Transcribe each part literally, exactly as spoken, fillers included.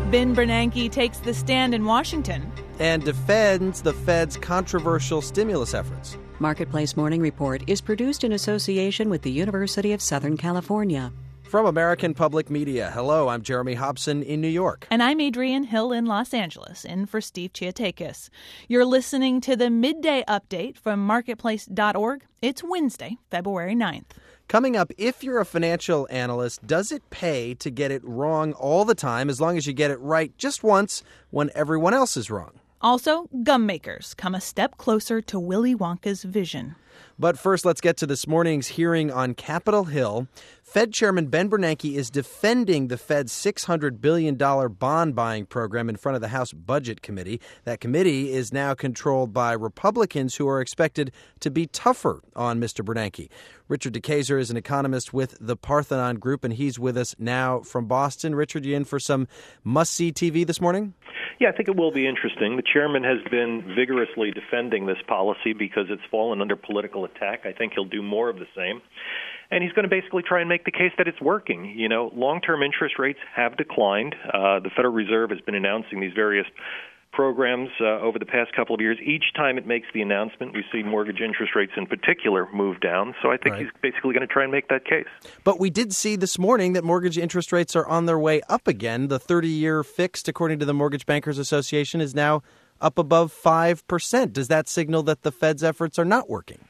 Ben Bernanke takes the stand in Washington and defends the Fed's controversial stimulus efforts. Marketplace Morning Report is produced in association with the University of Southern California. From American Public Media, hello, I'm Jeremy Hobson in New York. And I'm Adrienne Hill in Los Angeles, in for Steve Chiatakis. You're listening to the Midday Update from marketplace dot org. It's Wednesday, February ninth. Coming up, if you're a financial analyst, does it pay to get it wrong all the time as long as you get it right just once when everyone else is wrong? Also, gum makers come a step closer to Willy Wonka's vision. But first, let's get to this morning's hearing on Capitol Hill. Fed Chairman Ben Bernanke is defending the Fed's six hundred billion dollars bond buying program in front of the House Budget Committee. That committee is now controlled by Republicans who are expected to be tougher on Mister Bernanke. Richard DeKeyser is an economist with the Parthenon Group, and he's with us now from Boston. Richard, you in for some must-see T V this morning? Yeah, I think it will be interesting. The chairman has been vigorously defending this policy because it's fallen under political attack. I think he'll do more of the same. And he's going to basically try and make the case that it's working. You know, long-term interest rates have declined. Uh, the Federal Reserve has been announcing these various programs uh, over the past couple of years. Each time it makes the announcement, we see mortgage interest rates in particular move down. So I think right. he's basically going to try and make that case. But we did see this morning that mortgage interest rates are on their way up again. The thirty-year fixed, according to the Mortgage Bankers Association, is now up above five percent. Does that signal that the Fed's efforts are not working?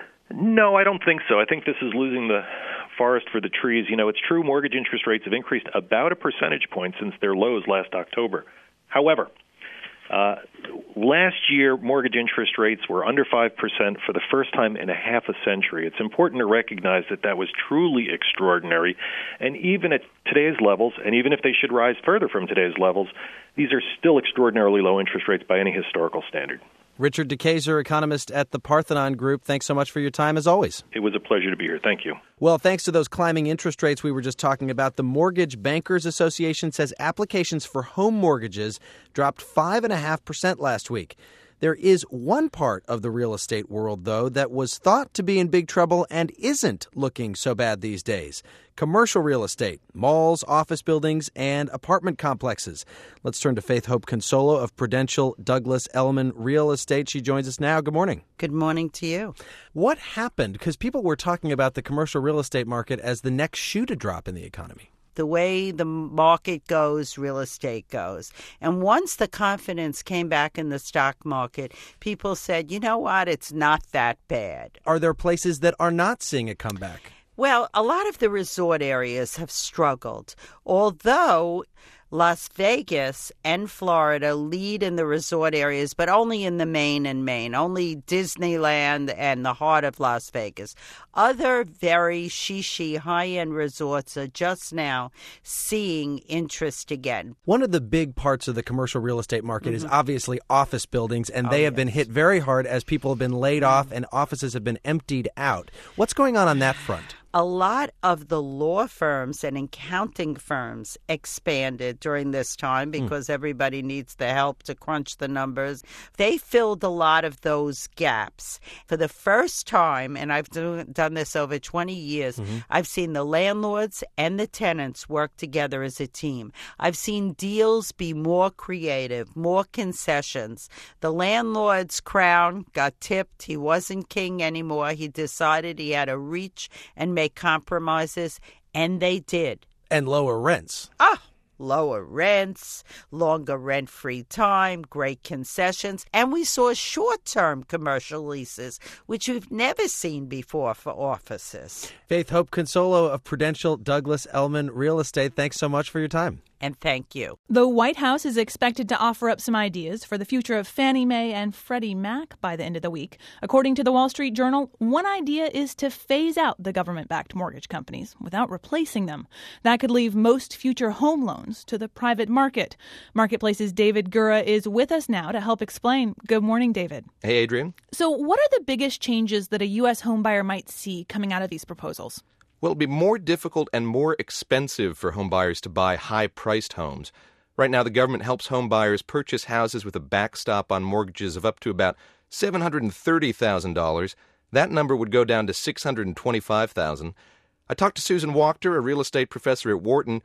No, I don't think so. I think this is losing the forest for the trees. You know, it's true mortgage interest rates have increased about a percentage point since their lows last October. However, Uh, last year, mortgage interest rates were under five percent for the first time in a half a century. It's important to recognize that that was truly extraordinary. And even at today's levels, and even if they should rise further from today's levels, these are still extraordinarily low interest rates by any historical standard. Richard DeKeyser, economist at the Parthenon Group, thanks so much for your time, as always. It was a pleasure to be here. Thank you. Well, thanks to those climbing interest rates we were just talking about, the Mortgage Bankers Association says applications for home mortgages dropped five point five percent last week. There is one part of the real estate world, though, that was thought to be in big trouble and isn't looking so bad these days. Commercial real estate, malls, office buildings, and apartment complexes. Let's turn to Faith Hope Consolo of Prudential Douglas Elliman Real Estate. She joins us now. Good morning. Good morning to you. What happened? Because people were talking about the commercial real estate market as the next shoe to drop in the economy. The way the market goes, real estate goes. And once the confidence came back in the stock market, people said, you know what, it's not that bad. Are there places that are not seeing a comeback? Well, a lot of the resort areas have struggled, although Las Vegas and Florida lead in the resort areas, but only in the main and Maine, only Disneyland and the heart of Las Vegas. Other very shishi high-end resorts are just now seeing interest again. One of the big parts of the commercial real estate market mm-hmm. is obviously office buildings, and oh, they have yes. been hit very hard as people have been laid mm-hmm. off and offices have been emptied out. What's going on on that front? A lot of the law firms and accounting firms expanded during this time because mm. everybody needs the help to crunch the numbers. They filled a lot of those gaps. For the first time, and I've do, done this over twenty years, mm-hmm. I've seen the landlords and the tenants work together as a team. I've seen deals be more creative, more concessions. The landlord's crown got tipped. He wasn't king anymore. He decided he had to reach and make compromises, and they did. And lower rents. Ah, lower rents, longer rent-free time, great concessions, and we saw short-term commercial leases, which we've never seen before for offices. Faith Hope Consolo of Prudential Douglas Elliman Real Estate, thanks so much for your time. And thank you. The White House is expected to offer up some ideas for the future of Fannie Mae and Freddie Mac by the end of the week. According to the Wall Street Journal, one idea is to phase out the government-backed mortgage companies without replacing them. That could leave most future home loans to the private market. Marketplace's David Gura is with us now to help explain. Good morning, David. Hey, Adrienne. So what are the biggest changes that a U S homebuyer might see coming out of these proposals? Well, it'll be more difficult and more expensive for home buyers to buy high-priced homes. Right now, the government helps home buyers purchase houses with a backstop on mortgages of up to about seven hundred thirty thousand dollars. That number would go down to six hundred twenty-five thousand dollars. I talked to Susan Wachter, a real estate professor at Wharton,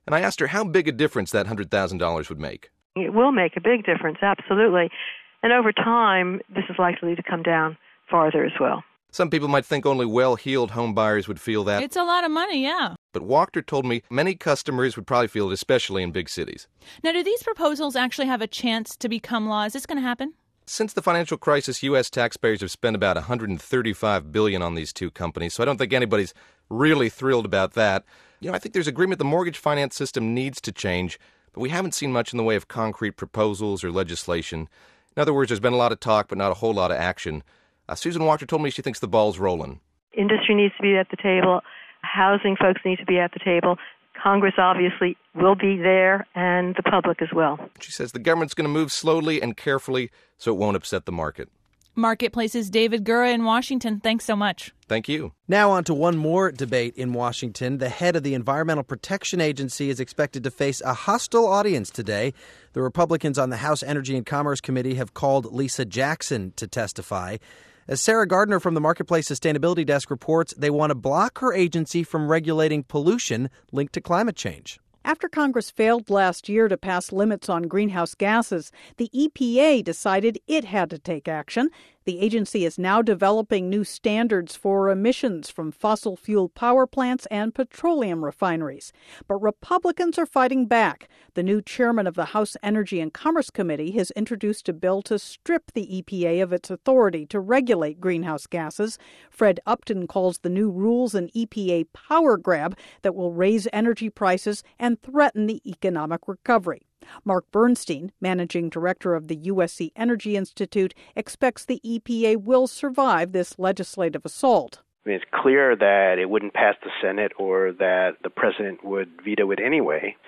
And I asked her how big a difference that one hundred thousand dollars would make. It will make a big difference, absolutely. And over time, this is likely to come down farther as well. Some people might think only well-heeled home buyers would feel that. It's a lot of money, yeah. But Wachter told me many customers would probably feel it, especially in big cities. Now, do these proposals actually have a chance to become law? Is this going to happen? Since the financial crisis, U S taxpayers have spent about one hundred thirty-five billion dollars on these two companies, so I don't think anybody's really thrilled about that. You know, I think there's agreement the mortgage finance system needs to change, but we haven't seen much in the way of concrete proposals or legislation. In other words, there's been a lot of talk, but not a whole lot of action. Uh, Susan Wachter told me she thinks the ball's rolling. Industry needs to be at the table. Housing folks need to be at the table. Congress obviously will be there, and the public as well. She says the government's going to move slowly and carefully so it won't upset the market. Marketplace's David Gura in Washington. Thanks so much. Thank you. Now on to one more debate in Washington. The head of the Environmental Protection Agency is expected to face a hostile audience today. The Republicans on the House Energy and Commerce Committee have called Lisa Jackson to testify. As Sarah Gardner from the Marketplace Sustainability Desk reports, they want to block her agency from regulating pollution linked to climate change. After Congress failed last year to pass limits on greenhouse gases, the E P A decided it had to take action. The agency is now developing new standards for emissions from fossil fuel power plants and petroleum refineries. But Republicans are fighting back. The new chairman of the House Energy and Commerce Committee has introduced a bill to strip the E P A of its authority to regulate greenhouse gases. Fred Upton calls the new rules an E P A power grab that will raise energy prices and threaten the economic recovery. Mark Bernstein, managing director of the U S C Energy Institute, expects the E P A will survive this legislative assault. I mean, it's clear that it wouldn't pass the Senate or that the president would veto it anyway.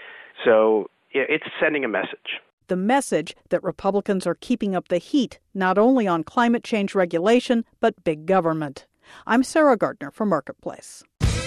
So yeah, it's sending a message. The message that Republicans are keeping up the heat, not only on climate change regulation, but big government. I'm Sarah Gardner for Marketplace.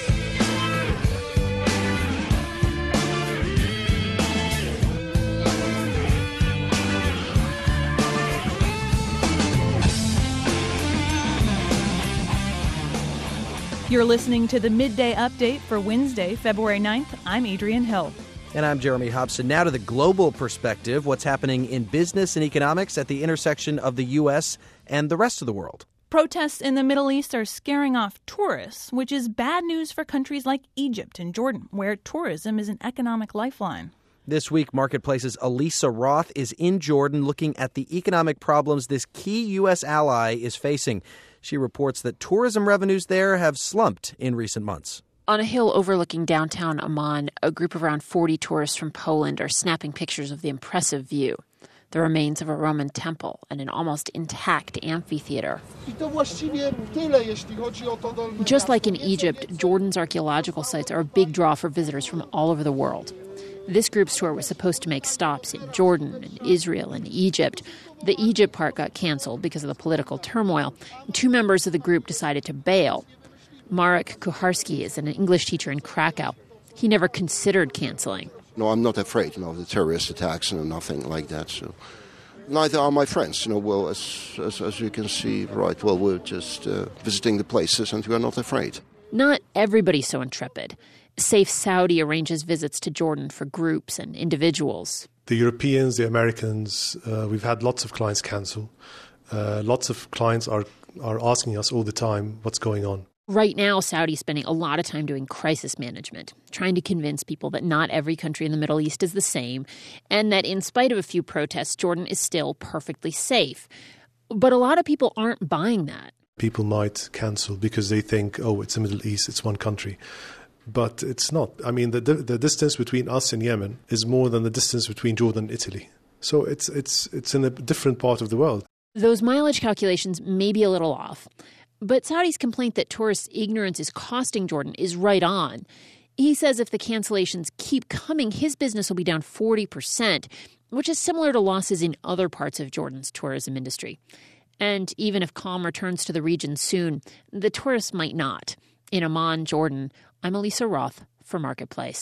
You're listening to the Midday Update for Wednesday, February ninth. I'm Adrienne Hill. And I'm Jeremy Hobson. Now to the global perspective, what's happening in business and economics at the intersection of the U S and the rest of the world. Protests in the Middle East are scaring off tourists, which is bad news for countries like Egypt and Jordan, where tourism is an economic lifeline. This week, Marketplace's Elisa Roth is in Jordan looking at the economic problems this key U S ally is facing. She reports that tourism revenues there have slumped in recent months. On a hill overlooking downtown Amman, a group of around forty tourists from Poland are snapping pictures of the impressive view. The remains of a Roman temple and an almost intact amphitheater. Just like in Egypt, Jordan's archaeological sites are a big draw for visitors from all over the world. This group's tour was supposed to make stops in Jordan and Israel and Egypt. The Egypt part got canceled because of the political turmoil. Two members of the group decided to bail. Marek Kucharski is an English teacher in Krakow. He never considered canceling. No, I'm not afraid, you know, of the terrorist attacks and nothing like that. So neither are my friends. You know, well, as as, as you can see, right, well, we're just uh, visiting the places and we are not afraid. Not everybody's so intrepid. Safe Saudi arranges visits to Jordan for groups and individuals. The Europeans, the Americans, uh, we've had lots of clients cancel. Uh, lots of clients are, are asking us all the time what's going on. Right now, Saudi's spending a lot of time doing crisis management, trying to convince people that not every country in the Middle East is the same, and that in spite of a few protests, Jordan is still perfectly safe. But a lot of people aren't buying that. People might cancel because they think, oh, it's the Middle East, it's one country. But it's not. I mean, the the distance between us and Yemen is more than the distance between Jordan and Italy. So it's it's it's in a different part of the world. Those mileage calculations may be a little off. But Saudi's complaint that tourists' ignorance is costing Jordan is right on. He says if the cancellations keep coming, his business will be down forty percent, which is similar to losses in other parts of Jordan's tourism industry. And even if calm returns to the region soon, the tourists might not. In Amman, Jordan, I'm Elisa Roth for Marketplace.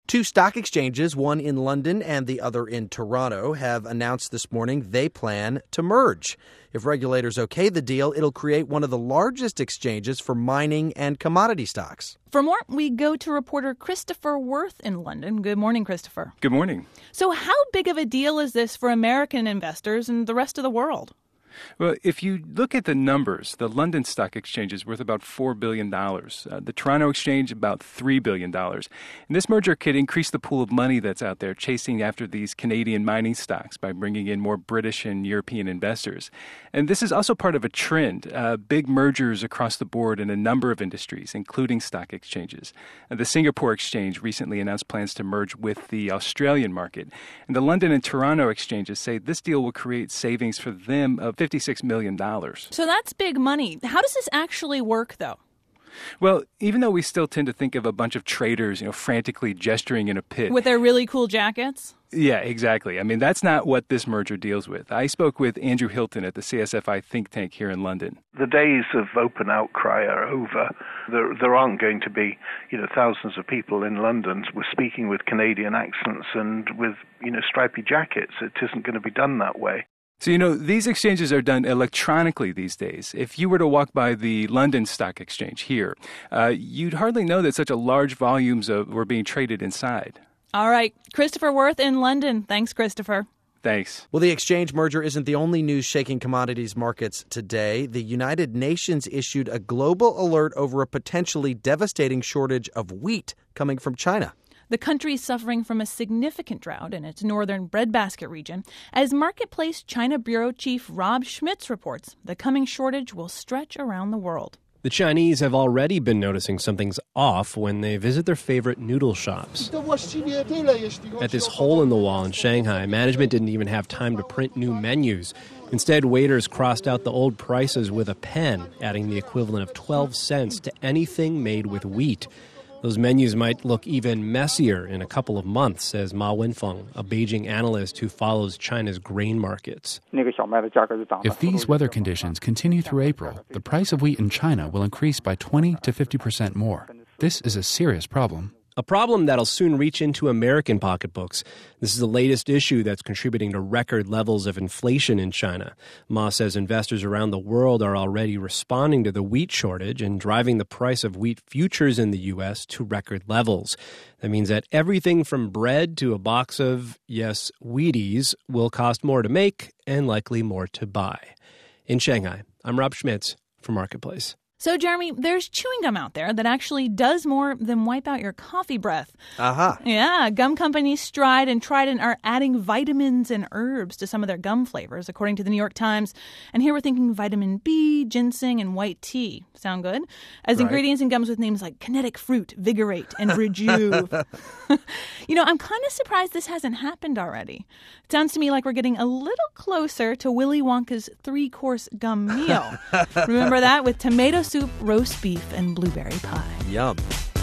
Two stock exchanges, one in London and the other in Toronto, have announced this morning they plan to merge. If regulators okay the deal, it'll create one of the largest exchanges for mining and commodity stocks. For more, we go to reporter Christopher Worth in London. Good morning, Christopher. Good morning. So how big of a deal is this for American investors and the rest of the world? Well, if you look at the numbers, the London Stock Exchange is worth about four billion dollars. Uh, the Toronto Exchange, about three billion dollars. And this merger could increase the pool of money that's out there chasing after these Canadian mining stocks by bringing in more British and European investors. And this is also part of a trend, uh, big mergers across the board in a number of industries, including stock exchanges. Uh, the Singapore Exchange recently announced plans to merge with the Australian market. And the London and Toronto exchanges say this deal will create savings for them of fifty-six million dollars. So that's big money. How does this actually work, though? Well, even though we still tend to think of a bunch of traders, you know, frantically gesturing in a pit. With their really cool jackets? Yeah, exactly. I mean, that's not what this merger deals with. I spoke with Andrew Hilton at the C S F I think tank here in London. The days of open outcry are over. There, there aren't going to be, you know, thousands of people in London we're speaking with Canadian accents and with, you know, stripy jackets. It isn't going to be done that way. So, you know, these exchanges are done electronically these days. If you were to walk by the London Stock Exchange here, uh, you'd hardly know that such a large volumes of, were being traded inside. All right. Christopher Worth in London. Thanks, Christopher. Thanks. Well, the exchange merger isn't the only news shaking commodities markets today. The United Nations issued a global alert over a potentially devastating shortage of wheat coming from China. The country is suffering from a significant drought in its northern breadbasket region. As Marketplace China Bureau Chief Rob Schmitz reports, the coming shortage will stretch around the world. The Chinese have already been noticing something's off when they visit their favorite noodle shops. At this hole in the wall in Shanghai, management didn't even have time to print new menus. Instead, waiters crossed out the old prices with a pen, adding the equivalent of twelve cents to anything made with wheat. Those menus might look even messier in a couple of months, says Ma Wenfeng, a Beijing analyst who follows China's grain markets. If these weather conditions continue through April, the price of wheat in China will increase by twenty to fifty percent more. This is a serious problem. A problem that'll soon reach into American pocketbooks. This is the latest issue that's contributing to record levels of inflation in China. Ma says investors around the world are already responding to the wheat shortage and driving the price of wheat futures in the U S to record levels. That means that everything from bread to a box of, yes, Wheaties will cost more to make and likely more to buy. In Shanghai, I'm Rob Schmitz for Marketplace. So, Jeremy, there's chewing gum out there that actually does more than wipe out your coffee breath. Aha. Uh-huh. Yeah, gum companies Stride and Trident are adding vitamins and herbs to some of their gum flavors, according to the New York Times. And here we're thinking vitamin B, ginseng, and white tea. Sound good? As right. Ingredients in gums with names like Kinetic Fruit, Vigorate, and Rejuve. You know, I'm kind of surprised this hasn't happened already. It sounds to me like we're getting a little closer to Willy Wonka's three-course gum meal. Remember that? With tomato soup, roast beef, and blueberry pie. Yum.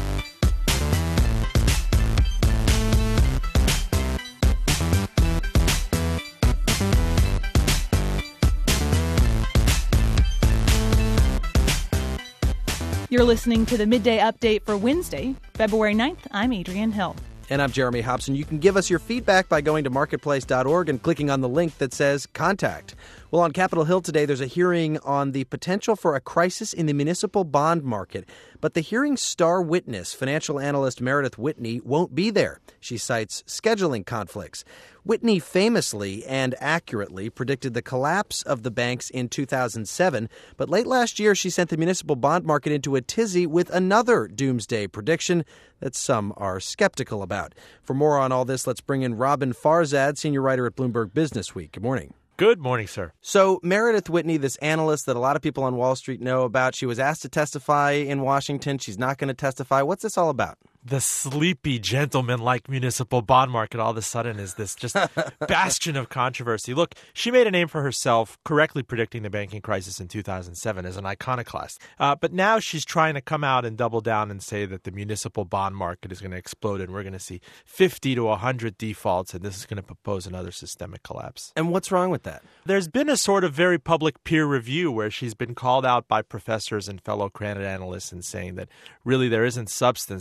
You're listening to the Midday Update for Wednesday, February ninth. I'm Adrienne Hill. And I'm Jeremy Hobson. You can give us your feedback by going to marketplace dot org and clicking on the link that says Contact. Well, on Capitol Hill today, there's a hearing on the potential for a crisis in the municipal bond market. But the hearing's star witness, financial analyst Meredith Whitney, won't be there. She cites scheduling conflicts. Whitney famously and accurately predicted the collapse of the banks in two thousand seven. But late last year, she sent the municipal bond market into a tizzy with another doomsday prediction that some are skeptical about. For more on all this, let's bring in Robin Farzad, senior writer at Bloomberg Businessweek. Good morning. Good morning, sir. So Meredith Whitney, this analyst that a lot of people on Wall Street know about, she was asked to testify in Washington. She's not going to testify. What's this all about? The sleepy, gentleman-like municipal bond market all of a sudden is this just bastion of controversy. Look, she made a name for herself correctly predicting the banking crisis in two thousand seven as an iconoclast. Uh, but now she's trying to come out and double down and say that the municipal bond market is going to explode and we're going to see fifty to one hundred defaults and this is going to propose another systemic collapse. And what's wrong with that? There's been a sort of very public peer review where she's been called out by professors and fellow credit analysts and saying that really there isn't substance to this analysis.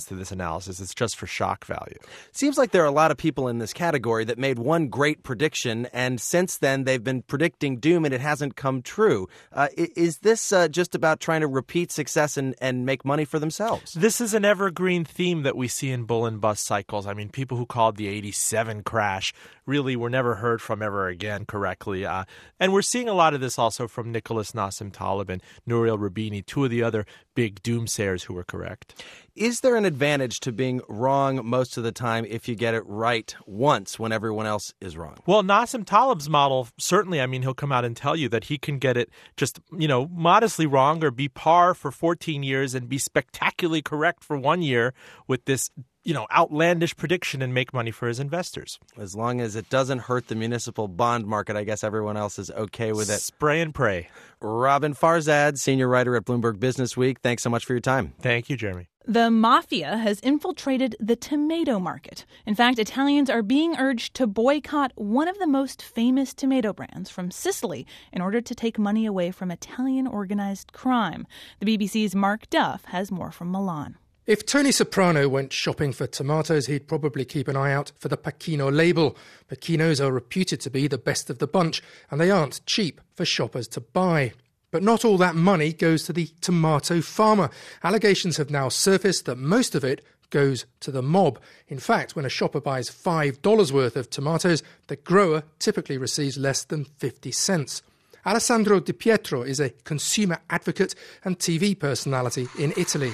analysis. It's just for shock value. Seems like there are a lot of people in this category that made one great prediction, and since then they've been predicting doom, and it hasn't come true. Uh, is this uh, just about trying to repeat success and, and make money for themselves? This is an evergreen theme that we see in bull and bust cycles. I mean, people who called the eighty-seven crash really were never heard from ever again correctly. Uh, and we're seeing a lot of this also from Nicholas Nassim Taleb and Nouriel Roubini, two of the other big doomsayers who were correct. Is there an advantage to being wrong most of the time if you get it right once when everyone else is wrong? Well, Nassim Taleb's model, certainly, I mean, he'll come out and tell you that he can get it just, you know, modestly wrong or be par for fourteen years and be spectacularly correct for one year with this, you know, outlandish prediction and make money for his investors. As long as it doesn't hurt the municipal bond market, I guess everyone else is okay with it. Spray and pray. Robin Farzad, senior writer at Bloomberg Business Week. Thanks so much for your time. Thank you, Jeremy. The mafia has infiltrated the tomato market. In fact, Italians are being urged to boycott one of the most famous tomato brands from Sicily in order to take money away from Italian organized crime. The B B C's Mark Duff has more from Milan. If Tony Soprano went shopping for tomatoes, he'd probably keep an eye out for the Pachino label. Pechinos are reputed to be the best of the bunch, and they aren't cheap for shoppers to buy. But not all that money goes to the tomato farmer. Allegations have now surfaced that most of it goes to the mob. In fact, when a shopper buys five dollars worth of tomatoes, the grower typically receives less than fifty cents. Alessandro Di Pietro is a consumer advocate and T V personality in Italy.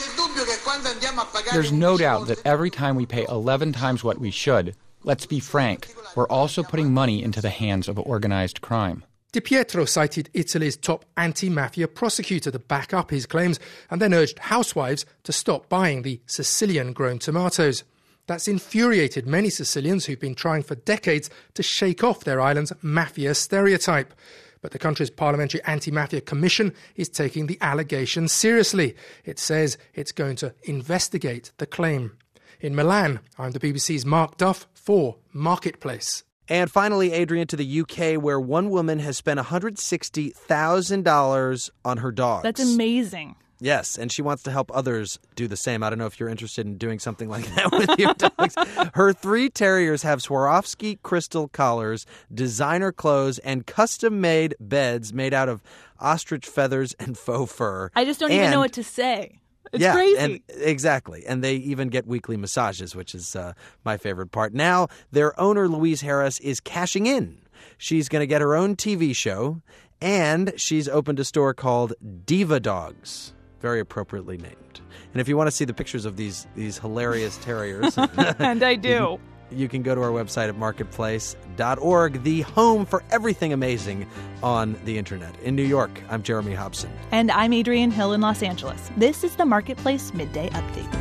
There's no doubt that every time we pay eleven times what we should, let's be frank, we're also putting money into the hands of organized crime. Di Pietro cited Italy's top anti-mafia prosecutor to back up his claims and then urged housewives to stop buying the Sicilian-grown tomatoes. That's infuriated many Sicilians who've been trying for decades to shake off their island's mafia stereotype. But the country's Parliamentary Anti-Mafia Commission is taking the allegations seriously. It says it's going to investigate the claim. In Milan, I'm the B B C's Mark Duff for Marketplace. And finally, Adrian, to the U K, where one woman has spent one hundred sixty thousand dollars on her dogs. That's amazing. Yes, and she wants to help others do the same. I don't know if you're interested in doing something like that with your dogs. Her three terriers have Swarovski crystal collars, designer clothes, and custom-made beds made out of ostrich feathers and faux fur. I just don't and, even know what to say. It's yeah, crazy. And, exactly. And they even get weekly massages, which is uh, my favorite part. Now, their owner, Louise Harris, is cashing in. She's going to get her own T V show, and she's opened a store called Diva Dogs. Very appropriately named. And if you want to see the pictures of these these hilarious terriers, and I do, you can, you can go to our website at marketplace dot org, the home for everything amazing on the internet. In New York, I'm Jeremy Hobson. And I'm Adrienne Hill in Los Angeles. This is the Marketplace Midday Update.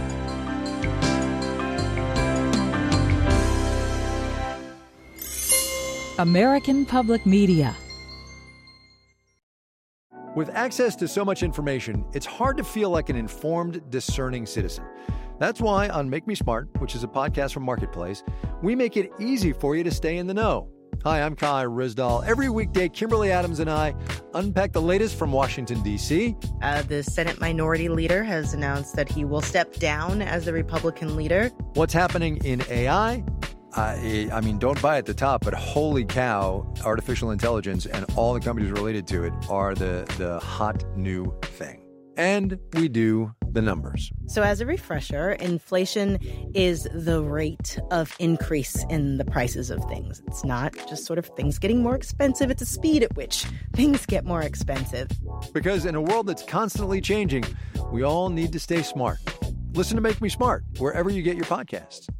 American Public Media. With access to so much information, it's hard to feel like an informed, discerning citizen. That's why on Make Me Smart, which is a podcast from Marketplace, we make it easy for you to stay in the know. Hi, I'm Kai Rizdal. Every weekday, Kimberly Adams and I unpack the latest from Washington, D C. Uh, the Senate Minority Leader has announced that he will step down as the Republican leader. What's happening in A I? Uh, I mean, don't buy at the top, but holy cow, artificial intelligence and all the companies related to it are the, the hot new thing. And we do the numbers. So as a refresher, inflation is the rate of increase in the prices of things. It's not just sort of things getting more expensive. It's a speed at which things get more expensive. Because in a world that's constantly changing, we all need to stay smart. Listen to Make Me Smart wherever you get your podcasts.